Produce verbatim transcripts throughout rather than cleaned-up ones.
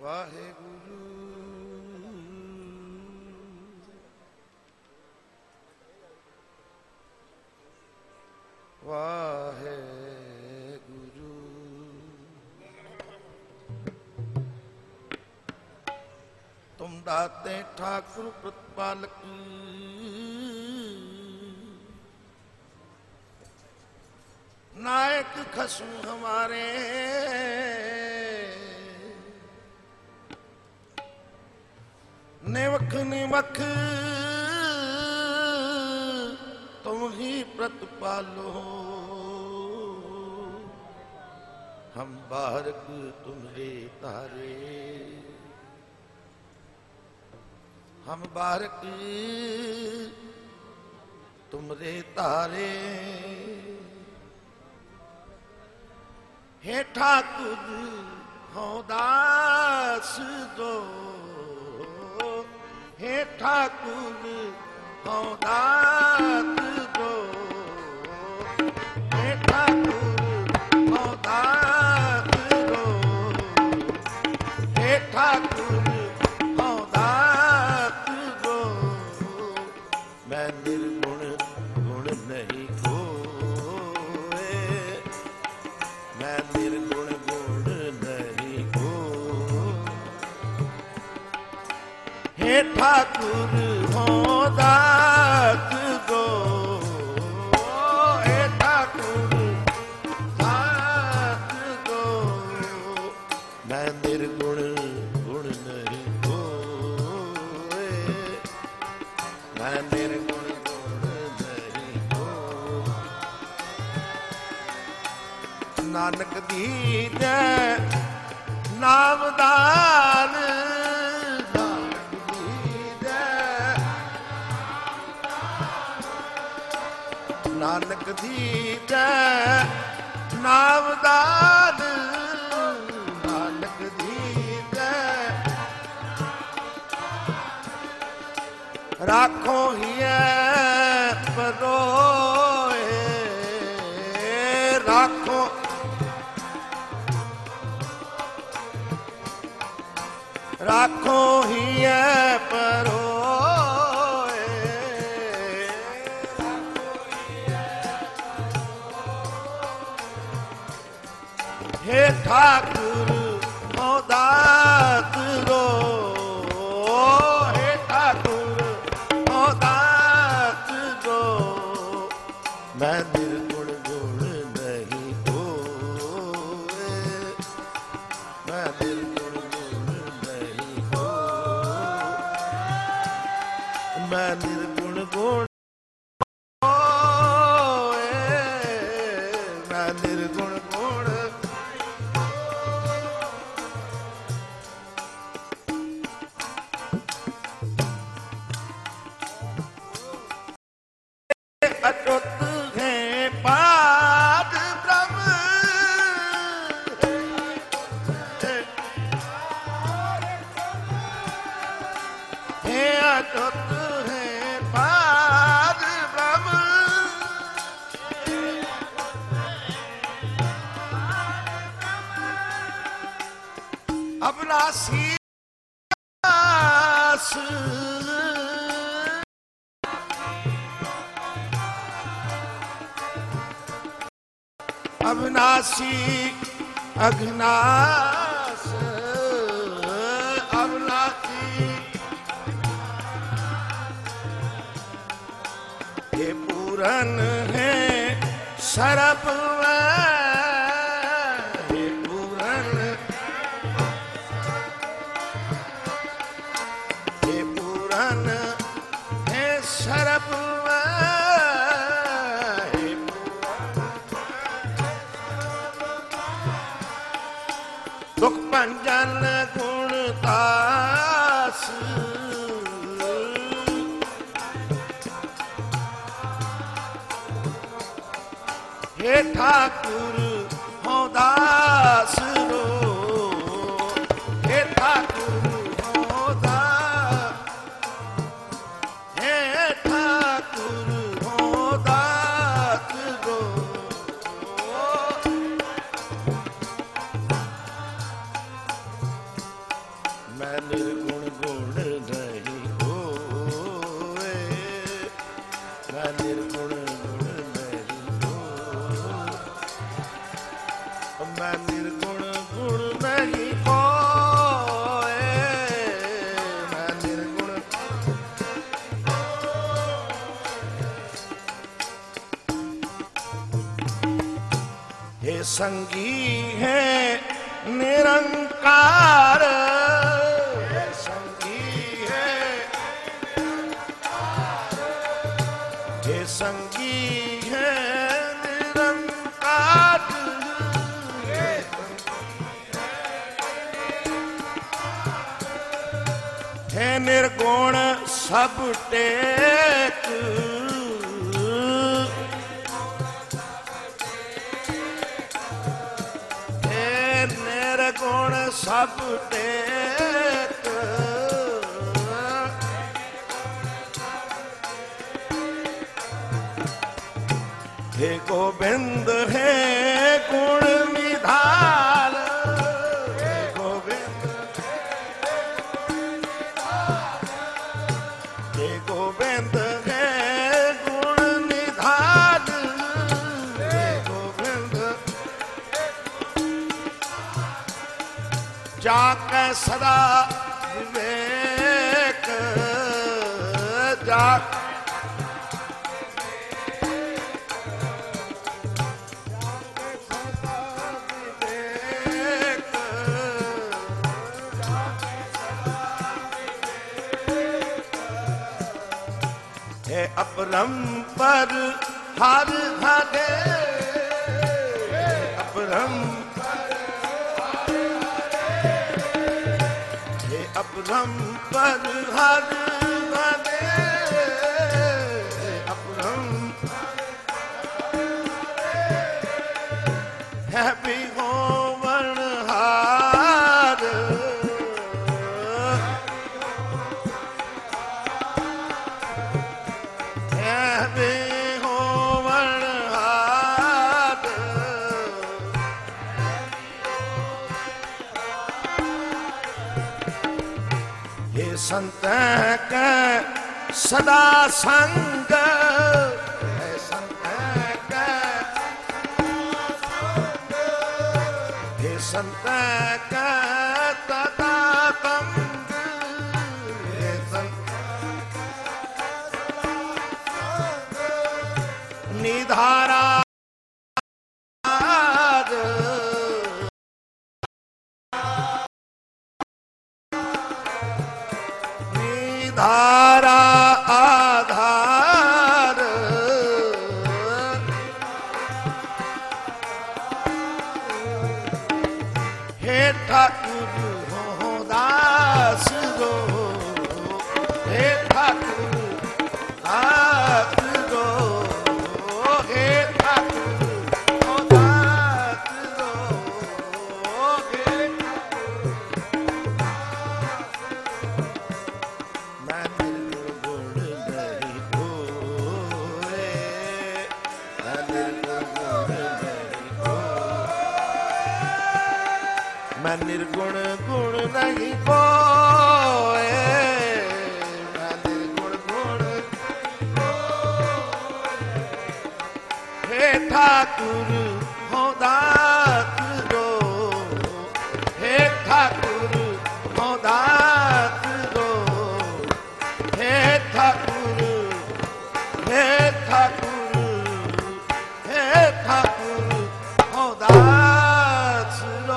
ਵਾਹਿਗੁਰੂ ਵਾਹਿਗੁਰੂ ਤੁਮ ਦਾਤੇ ਠਾਕੁਰ ਪ੍ਰਤਪਾਲਕ नायक खसम हमारे निवख निवख तुम ही प्रतिपालो हम बारक तुम्हारे तारे हम बारक तुमरे तारे हे ठाकुर हो दास दो हे ठाकुर हो दास दो हे ठाकुर हो दास दो हे ठाकुर हो दास दो मैं निर्गुण गुण नहीं खोए मैं निर्गुण गुण नहीं को हे ठाकुर हो दात दो हे ठाकुर दात दो मैं निर्गुण गुण नहीं को मैं निर्गुण गुण नहीं को नानक दीजै नामदान नानक दीजै नानक दीजै नामदान नानक दीजै राखो हियै परोए राखो राखो हियै परोए हे ठाकुर हो दात दो हे ठाकुर हो दात दो मैं निर्गुण गुण नहीं खोए मैं निर्गुण मैं निर्गुण गुण मैं निर्गुण गुण अचुत है पाद ब्रह्म हे अचुत अविनाशी अविनाशी अघनाश अविनाशी हे पूरन है सरप हे पूरन हे पूरन है सरप दुख पंजन गुण दास हे ठाकुर हो दास रो हे ठाकुर हो दास हे ठाकुर हो दास रो ਨਿਰਗੁਣ ਗੁਣ ਨਹੀਂ ਕੋਇ, ਮੈਂ ਨਿਰਗੁਣ ਗੁਣ ਨਹੀਂ ਕੋਇ, ਮੈਂ ਨਿਰਗੁਣ। हे संगी है निरंकार, हे संगी है, हे संगी है निरंकार, हे निर्गुण सब टेक, निर्गुण सब टेक, हे गोविंद है गुण निधान, हे गोविंद, हे गोविंद है गुण निधान, हे गोविंद जाके सदा विवेक, जा हे अपरंपर हर हरे, अपरंपर हे अपरंपर हर हरे, अपरंपर है बिहोवन हार, संत के सदा संग, है संत के, हे संत के तदा तंग, हे संत निधारा धारा आधार, हे ठाकुर हो दास रो, हे ठाकुर दास रो, हे ठाकुर हो दास रो, हे मैं निर्गुण गुण नहीं कोय, मैं निर्गुण गुण, हे ठाकुर हो दात रो, हे ठाकुर हो दात रो, हे ठाकुर, हे ठाकुर, हे ठाकुर हो दात रो,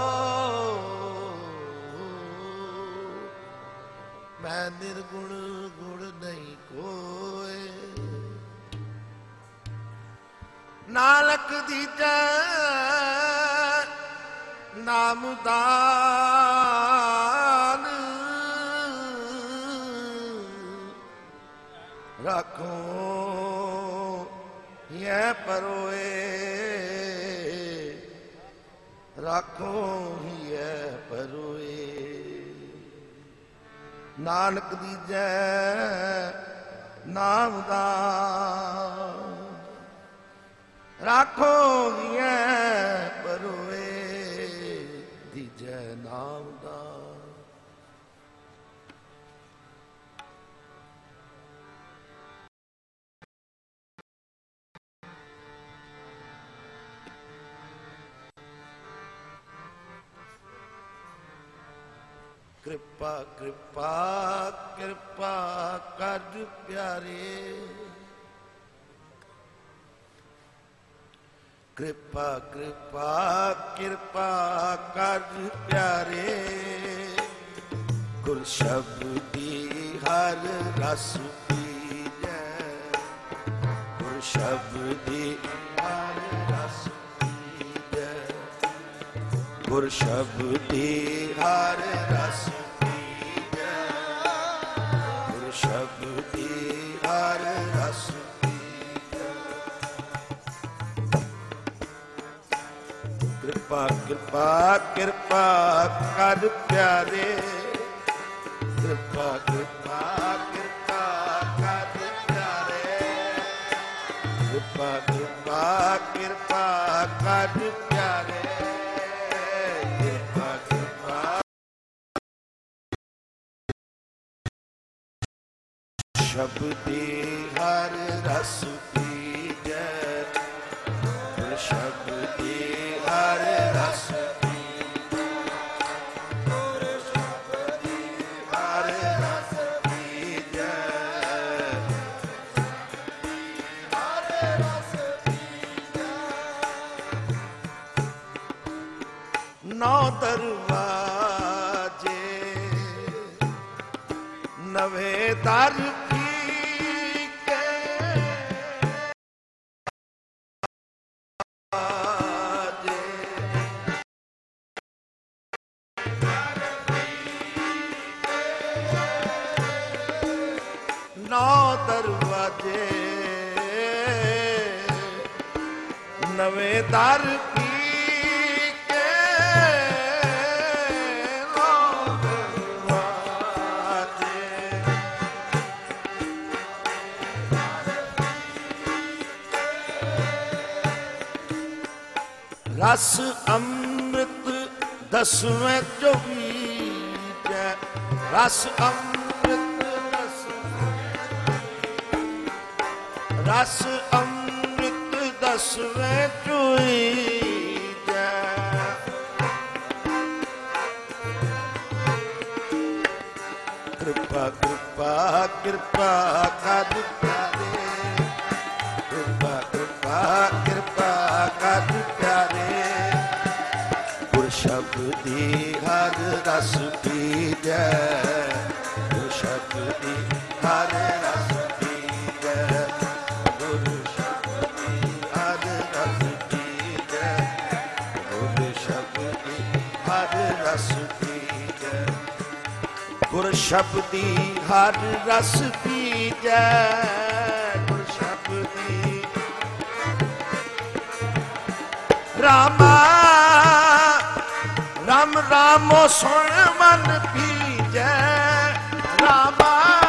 मैं निर्गुण गुण नहीं कोय, नानक दीजै नाम दान, रखो ये परोए, रखो ये परोए, नानक दीजै नाम दान, राखो ये परोए, दीजै नाम दान। ਕਿਰਪਾ ਕਿਰਪਾ ਕਿਰਪਾ ਕਰ ਪਿਆਰੇ, ਕਿਰਪਾ ਕਿਰਪਾ ਕਿਰਪਾ ਕਰ ਪਿਆਰੇ, ਗੁਰ ਸ਼ਬਦੀ ਹਰ ਰਸ ਪੀਜੈ, ਗੁਰ ਸ਼ਬਦੀ ਹਰ ਰਸ ਪੀਜੈ, ਗੁਰ ਸ਼ਬਦੀ ਹਰ ਰਸ ਪੀਜੈ, ਗੁਰ ਸ਼ਬਦੀ ਹਰ ਰਸ ਪੀਜੈ। ਕਿਰਪਾ ਕਿਰਪਾ ਕਿਰਪਾ ਕਰ ਪਿਆਰੇ, ਕਿਰਪਾ ਕਿਰਪਾ ਕਿਰਪਾ ਕਰ ਪਿਆਰੇ, ਕਿਰਪਾ ਕਿਰਪਾ ਕਿਰਪਾ ਕਰ ਪਿਆਰੇ, ਕਿਰਪਾ ਕਿਰਪਾ ਸ਼ਬਦੀ ਹਰ ਰਸ ਪੀਜੈ, ਗੁਰ ਸ਼ਬਦੀ ਹਰ ਰਸ ਪੀਜੈ, ਗੁਰ ਸ਼ਬਦੀ ਹਰ ਰਸ ਪੀਜੈ, ਹਰ ਰਸ ਪੀਜੈ। ਨੌ ਦਰਵਾਜੇ ਨਵੇਂ ਦਰ ਨੌ ਦਰਵਾਜੇ ਨਵੇਂ ਦਰ ਪੀ ਕੇ, ਨੌ ਦਰਵਾਜੇ ਰਸ ਅੰਮ੍ਰਿਤ ਦਸਵੇਂ ਚੌਵੀਜੈ, ਰਸ ਅੰਮ੍ਰਿਤ ਰਸ ਅੰਮ੍ਰਿਤ ਦਸਵੇਂ ਚੌਵੀਜੈ, ਕਿਰਪਾ ਕਿਰਪਾ ਕਿਰਪਾ ਕਰ ਪਿਆਰੇ, ਕਿਰਪਾ ਕਿਰਪਾ ਕਿਰਪਾ ਕਰ ਪਿਆਰੇ, ਗੁਰ ਸ਼ਬਦੀ ਹਰ ਰਸ ਪੀਜੈ, ਗੁਰ ਸ਼ਬਦੀ ਹਰ ਰਸ ਪੀਜੈ, ਗੁਰ ਸ਼ਬਦੀ ਹਰ ਰਸ ਪੀਜੈ, ਗੁਰ ਸ਼ਬਦੀ ਹਰ ਰਸ ਪੀਜੈ, ਗੁਰ ਸ਼ਬਦੀ ਹਰ ਰਸ ਪੀਜੈ, ਗੁਰ ਸ਼ਬਦੀ ਰਾਮਾ ਰਾਮ ਰਾਮੋ ਸੁਣ ਮਨ ਪੀਜੈ, ਰਾਮਾ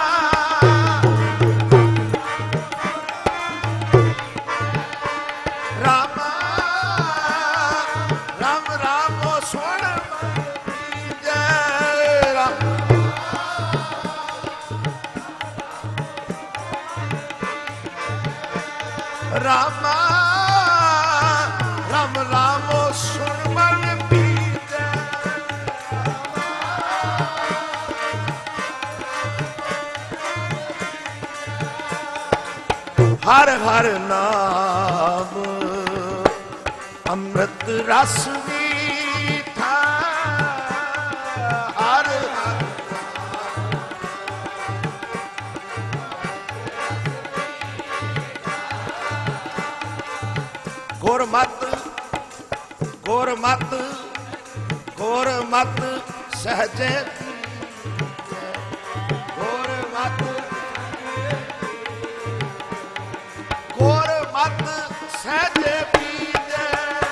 ਰਾਮਾ ਰਾਮ ਰਾਮੋ ਸੁਣ ਮਨ ਪੀਜੈ, ਰਾਮਾ ਰਾਮ ਰਾਮੋ ਸੁਣ ਮਨ ਪੀਜੈ, ਹਰ ਹਰ ਨਾਮ ਅੰਮ੍ਰਿਤ ਰਸ ਮੀਠਾ, ਹਰ ਹਰ ਗੁਰਮਤਿ ਗੁਰਮਤਿ ਗੁਰਮਤਿ ਸਹਜੇ ਗੁਰਮਤਿ ਗੁਰਮਤਿ ਸਹਜੇ ਪੀਜੈ,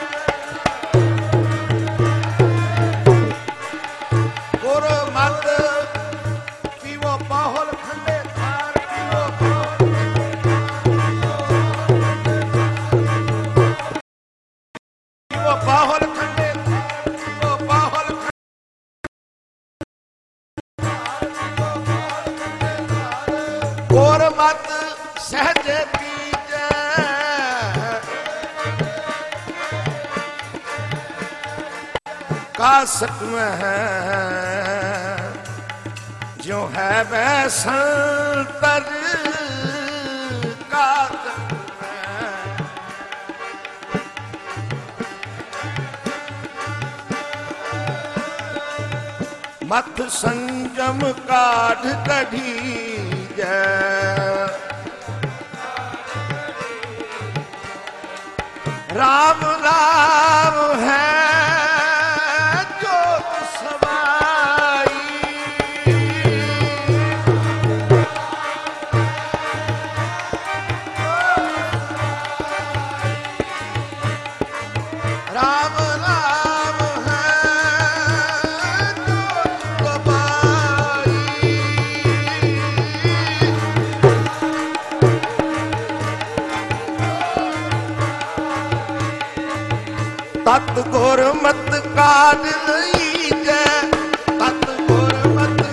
ਗੁਰਮਤਿ ਪੀਵੋ ਬਾਹੁਲ ਖੰਡੇ ਥਾਰ, ਪੀਵੋ ਪੀਵੋ ਬਾਹੁਲ ਖੰਡੇ ਥਾਰ, ਪੀਵੋ ਬਾਹੁਲ ਗੁਰਮਤਿ ਸਹਜੇ ਪੀਜੈ, ਕਾ ਸਕਮੈ ज्यों है वैसन तर का मत संजम काढ़ कढ़ी जय राम राम है जोत समाई राम राम है जोत समाई तत गुरमत काज लईजै तत गुरमत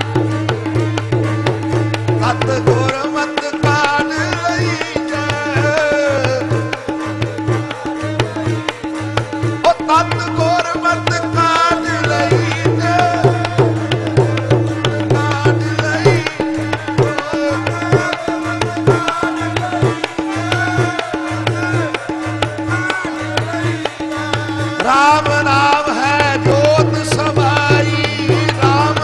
तत गुरमत काज लईजै ओ तत गुरमत काज लईजै काज लईजै राम राम है जोत समाई राम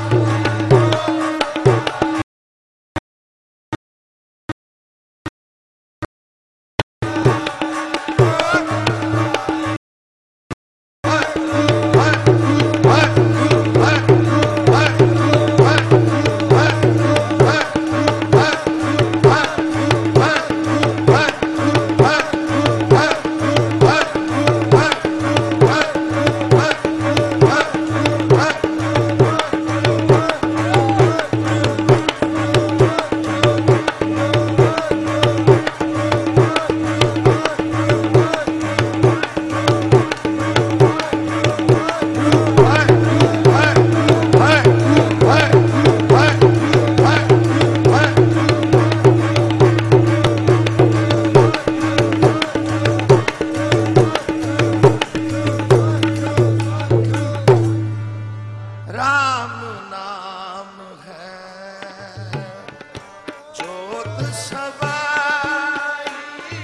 राम नाम है जोत समाई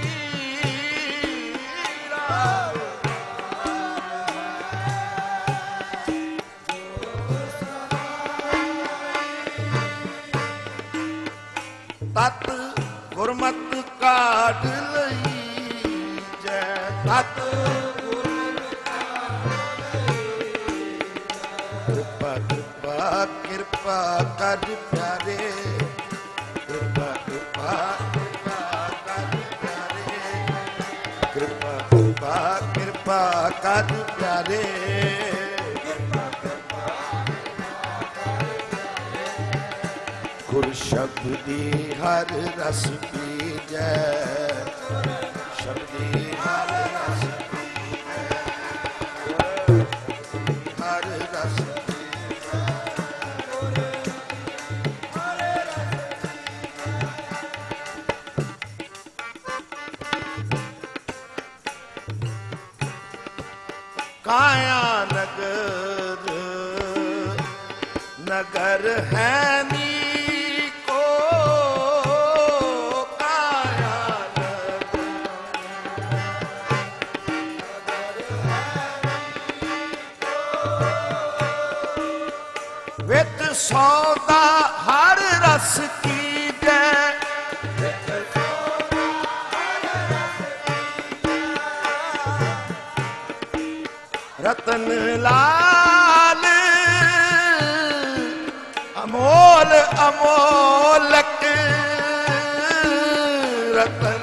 राम तत गुरमत काढ़ लईजै तत कृपा कृपा कृपा कर प्यारे कृपा कृपा कृपा कर प्यारे कृपा कृपा कृपा कर प्यारे गुर शब्दी हर रस पीजै शब्दी हर रस हर रस काया नगर नगर है नी को काया नगर वित सौदा हर रस की जय रतन लाल अमोल अमोलक रतन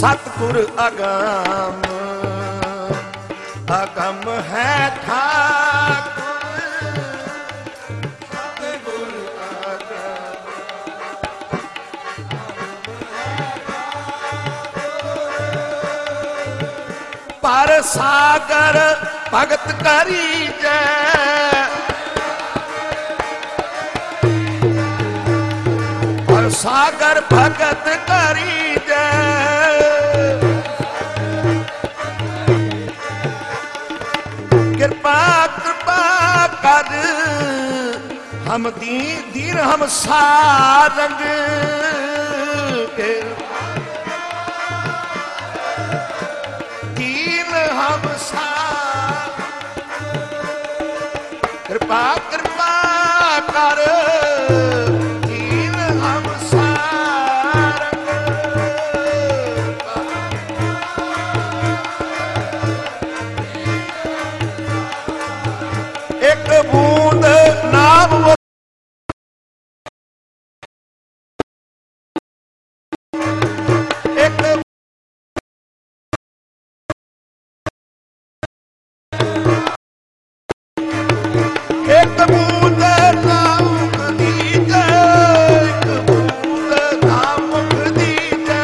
ਸਤਿਗੁਰ ਅਗਮ ਅਗਮ ਹੈ ਠਾਕੁਰ ਸਤਿਗੁਰ ਅਗਮ ਪਰ ਸਾਗਰ ਭਗਤ ਕਰੀਜੈ ਪਰ ਸਾਗਰ ਭਗਤ ਕਰੀਜੈ ਕਿਰਪਾ ਕਿਰਪਾ ਕਰ ਹਮ ਦੀਨ ਦੀਨ ਹਮ ਸਾਰੰਗ ਕੇ ਦੀਨ ਹਮ ਸਾਰ ਕਿਰਪਾ ਕਿਰਪਾ ਕਰ ਦੀਨ ਹਮ ਸਾਰੰਗ ਇੱਕ ਬੂੰਦ ਨਾਮ ਇੱਕ ਇੱਕ ਬੂੰਦ ਨਾਮ ਦੀਜੈ ਇੱਕ ਬੂੰਦ ਨਾਮ ਦੀਜੈ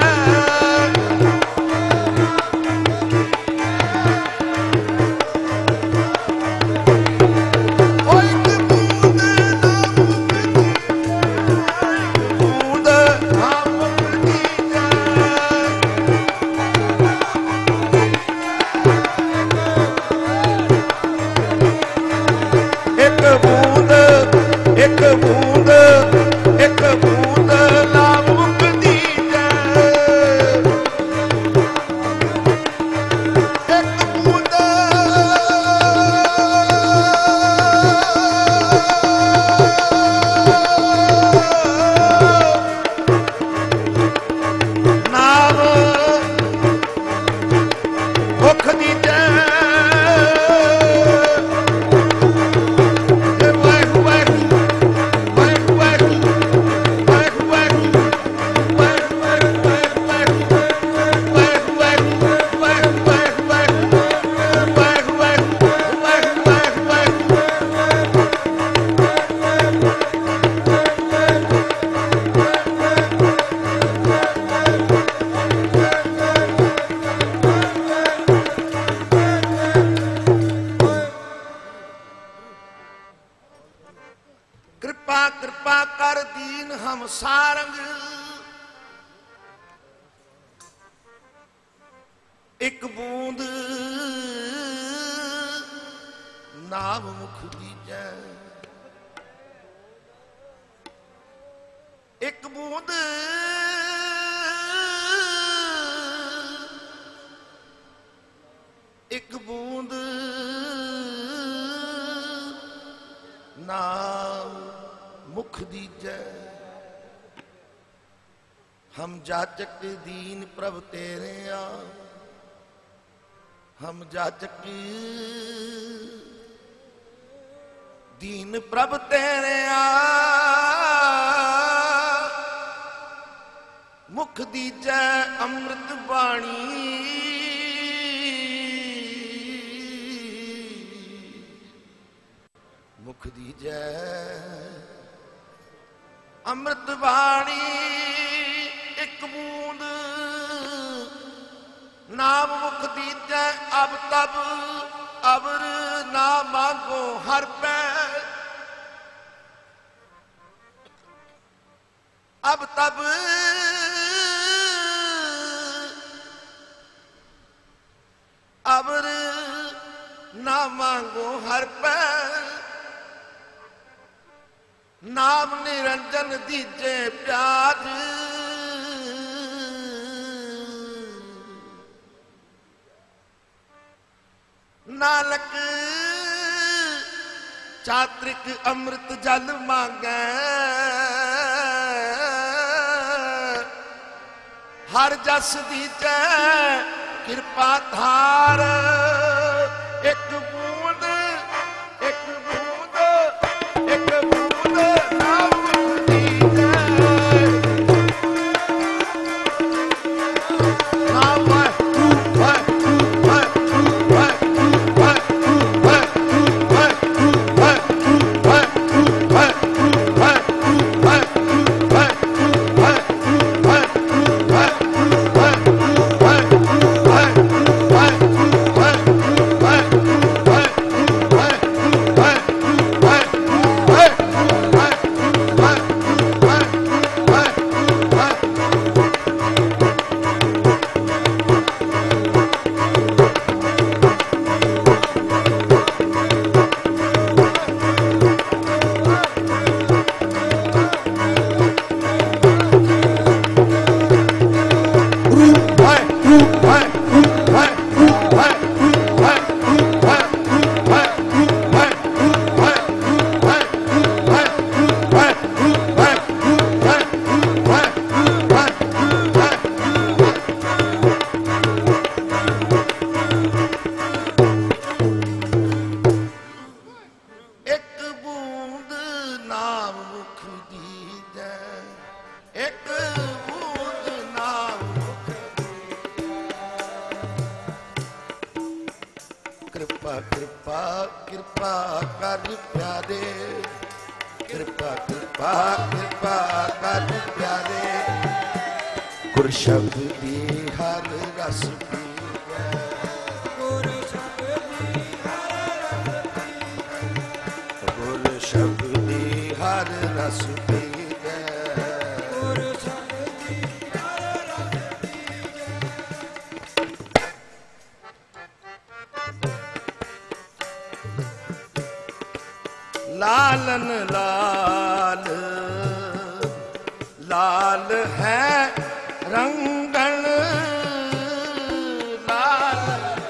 ਇੱਕ ਬੂੰਦ ਇੱਕ ਬੂੰਦ ਨਾ ਮੁਕਦੀ ਜੈ ਇੱਕ ਬੂੰਦ ਨਾਮ ਮੁਕਦੀ ਜੈ ਕਿਰਪਾ ਕਿਰਪਾ ਕਰ ਦੀਨ ਹਮ ਸਾਰੰਗ ਇੱਕ ਬੂੰਦ ਨਾਮ ਮੁਖ ਦੀਜੈ ਇੱਕ ਬੂੰਦ ਇੱਕ ਬੂੰਦ ਨਾਮ मुख दीजै हम जाचक दीन प्रभ तेरे आ हम जाचक दीन प्रभ तेरे आ मुख दीजै अमृत बाणी मुख दीजै अमृत बाणी एक बूंद नाम मुख दीजै अब तब अवर ना मांगो हर पै अब तब अवर ना मांगो हर पै नाम निरंजन दीजे प्याज नानक चात्रिक अमृत जल मांगै हर जस दीजै कृपा धार एक बूंद एक बूंद एक बूंद नाम दीजै नाम ਕਿਰਪਾ ਕਿਰਪਾ ਕਿਰਪਾ ਕਰ ਪਿਆਰੇ, ਕਿਰਪਾ ਕਿਰਪਾ ਕਿਰਪਾ ਕਰ ਪਿਆਰੇ, ਗੁਰ ਸ਼ਬਦ ਦੀ ਹਰ ਰਸ ਪੀਵੈ, ਗੁਰ ਸ਼ਬਦ ਦੀ ਹਰ ਰਸ ਪੀਵੈ, ਗੁਰ ਸ਼ਬਦ ਦੀ ਹਰ ਰਸ ਪੀਵੈ, ਗੁਰ ਸ਼ਬਦ ਦੀ ਹਰ ਰਸ ਪੀਵੈ। ਲਾਲਨ ਲਾਲ ਲਾਲ ਹੈ ਰੰਗਣ, ਲਾਲ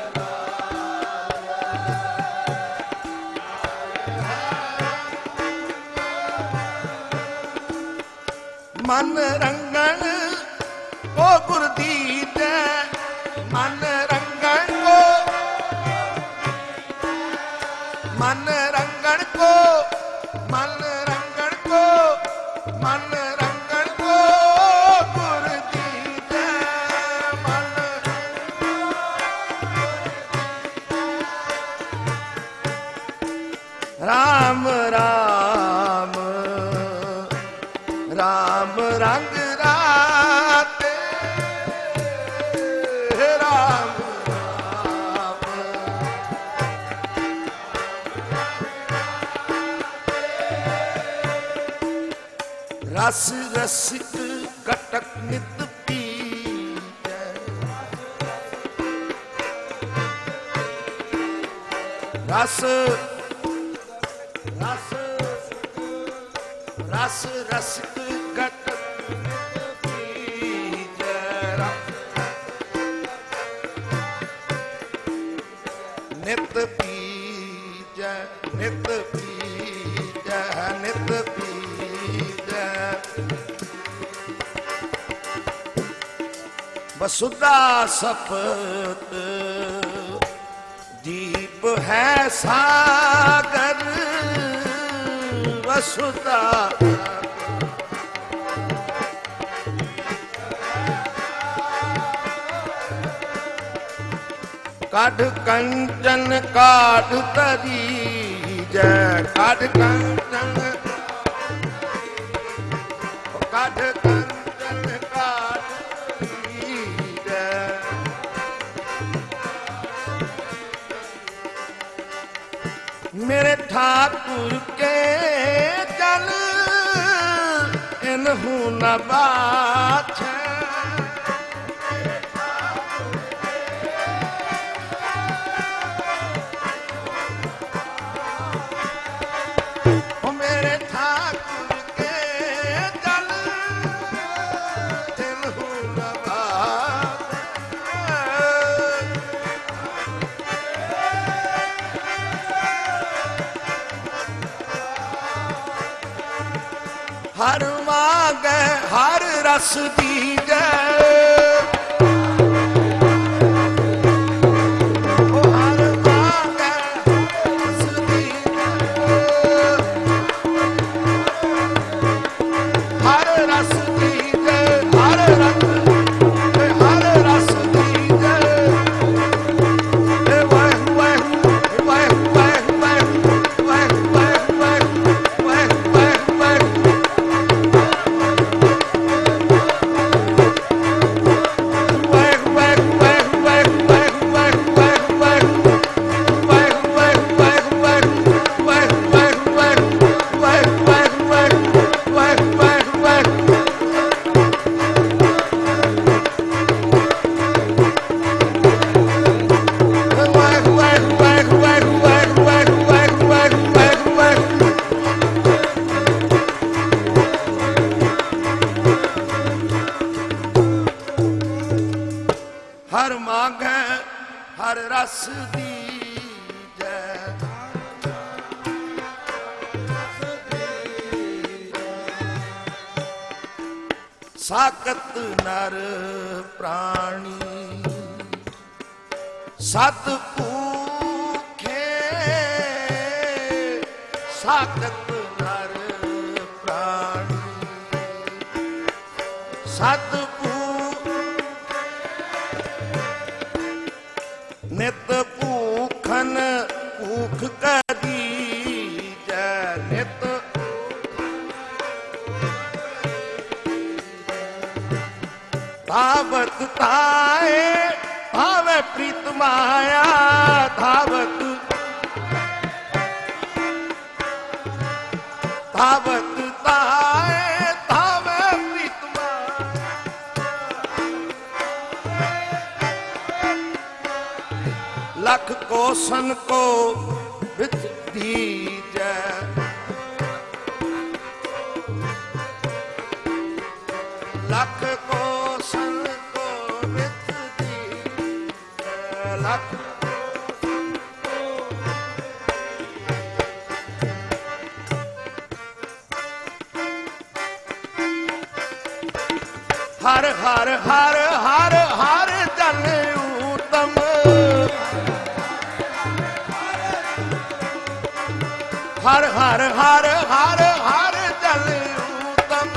ਮਨ ਰੰਗਣ ਕੋ ਗੁਰ ਦੀਜੈ, ਮਨ ਰੰਗਣ ਕੋ, ਮਨ ਰੰਗਣ ਕੋ, ਮਨ ਰੰਗਣ ਕੋ, ਮਨ ਰੰਗਣ ਕੋ ਗੁਰ ਦੀਜੈ, ਮਨ ਰਾਮ ਰਾਮ ਰਾਮ ਰੰਗ ਰਾਤੇ, ਰਾਮ ਰਾਮ ਰਸ ਰਸਿਕ ਕਟਕ ਨਿਤ ਪੀਜੈ, ਰਸ ਰਸ ਰਸ ਰਸਿਕ ਕਟਕ ਨਿਤ ਪੀਜੈ, ਨਿਤ ਪੀਜੈ ਨਿਤ ਪੀਜੈ ਨਿਤ ਪੀਜੈ, ਵਸੁਧਾ ਸਪਤ ਦੀਪ ਹੈ ਸਾਗਰ, ਵਸੁਧਾ ਕੱਢ ਕੰਚਨ ਕਾਢ ਤਰੀਜੈ, ਕੱਢ ਕੰਚਨ ਕੱਢ ਕੰਚਨ ਕਾਢ ਤਰੀਜੈ, ਮੇਰੇ ਠਾਕੁਰ ਕੇ ਜਲ ਇਨਹੂ ਨ ਬਾਛੈ, ਮੇਰੇ ਠਾਕੁਰ ਕੇ ਜਲ ਇਨਹੂ ਨ ਬਾਛੈ, ਹਰ ਮਾਗੈ ਹਰ ਰਸ ਦੀਜੈ, ਉਹ ਹਰ ਮਾਗੈ ਰਸ ਦੀਜੈ, ਹਰ ਰਸ ਦੀਜੈ, ਹਰ ਰਸ ਹਰ ਰਸ ਦੀਜੈ, ਵਾਹਿਗੁਰੂ ਵਾਹਿਗੁਰੂ ਵਾਹਿਗੁਰੂ ਵਾਹਿਗੁਰੂ ਹਰ ਮਾਗੈ ਹਰ ਰਸ ਦੀਜੈ, ਸਾਕਤ ਨਰ ਪ੍ਰਾਣੀ ਸਤ ਭੂਖੇ, ਸਾਕਤ ਨਰ ਪ੍ਰਾਣੀ ਸਤ ਨਿਤ ਭੂਖ ਭੁਖਨ ਭੂਖ ਕਦੀ ਜੈ ਨਿਤ धावत ताए भावे प्रीत माया धावत धावत ताए धावे प्रीत माया लख कोसन को विथ दीजै लख कोसन को विथ दीजै लख हर हर हर हर हर जन उत्तम हर हर हर हर हर जन उत्तम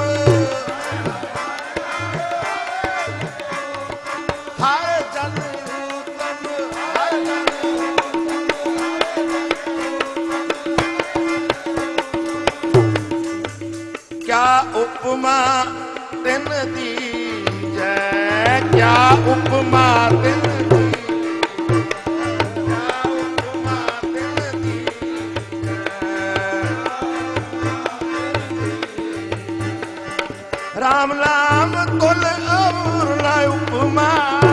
हर जन उत्तम हर जन क्या उपमा तिन दी क्या उपमा तिन दी क्या उपमा तिन दी राम नाम तुल अमर उपमा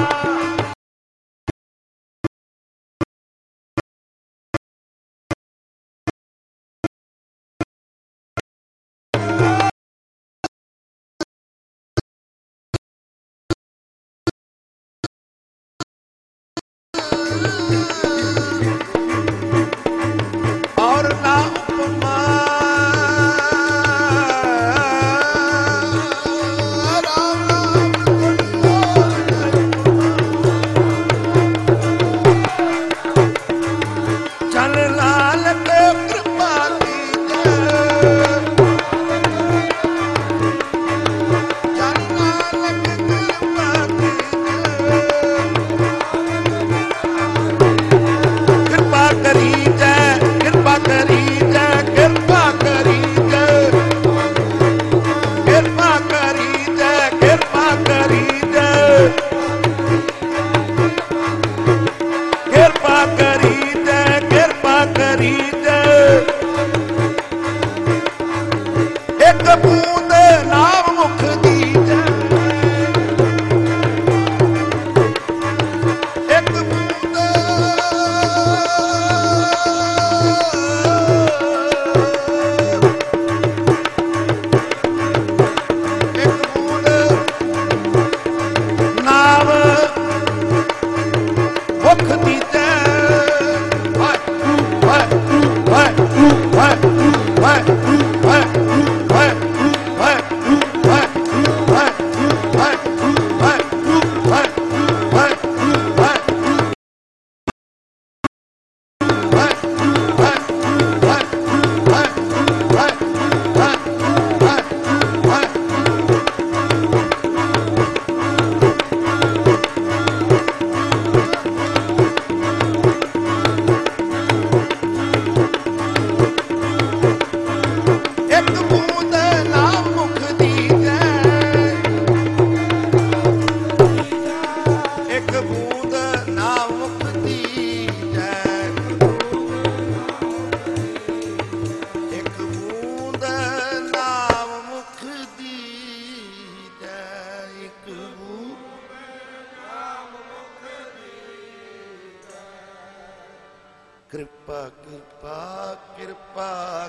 कृपा कृपा कृपा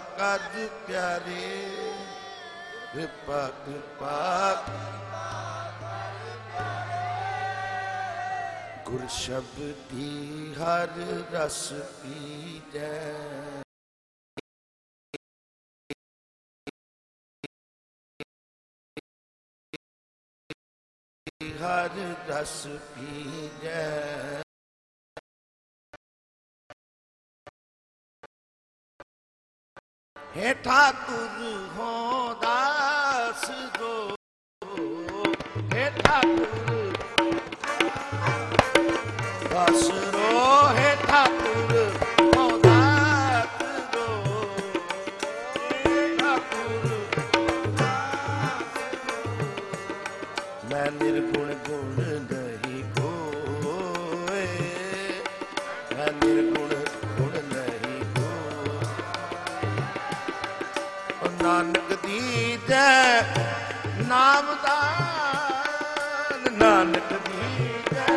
कद प्यारे कृपा कृपा गुर शब्दी हर रस पीजै हर रस पीजै हे ठाकुर हो दास गो हे ठाकुर दास रो हे ठाकुर मैं निर्गुण गुण नहीं को। नानक दीजै नाम दान, नानक दीजै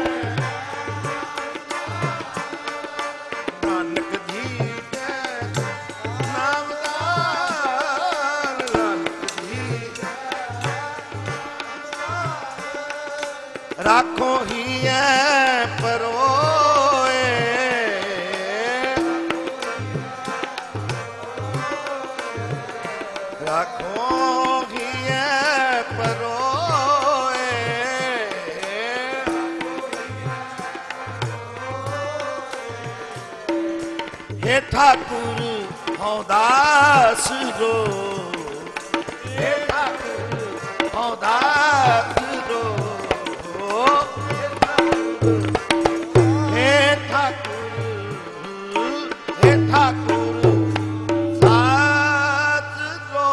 नानक दीजै नाम दान, नानक दीजै राखो ही है परोए, राखो ही है परोए। हे ठाकुर हौं दास रो, हे ठाकुर हौं दास रो, हे ठाकुर हे ठाकुर साथ दो।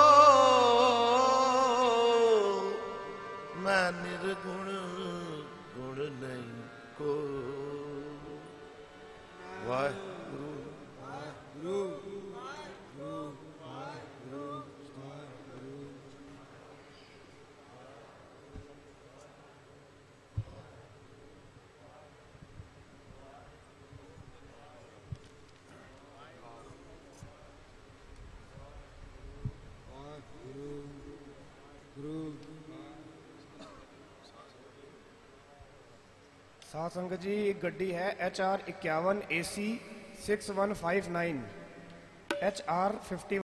मैं निर्गुण गुण नहीं को। वाहिगुरु वाहिगुरु वाहिगुरु वाहिगुरु। साध संगत जी एक गड्डी है एच आर इक्यावन A C six one five nine, H R fifty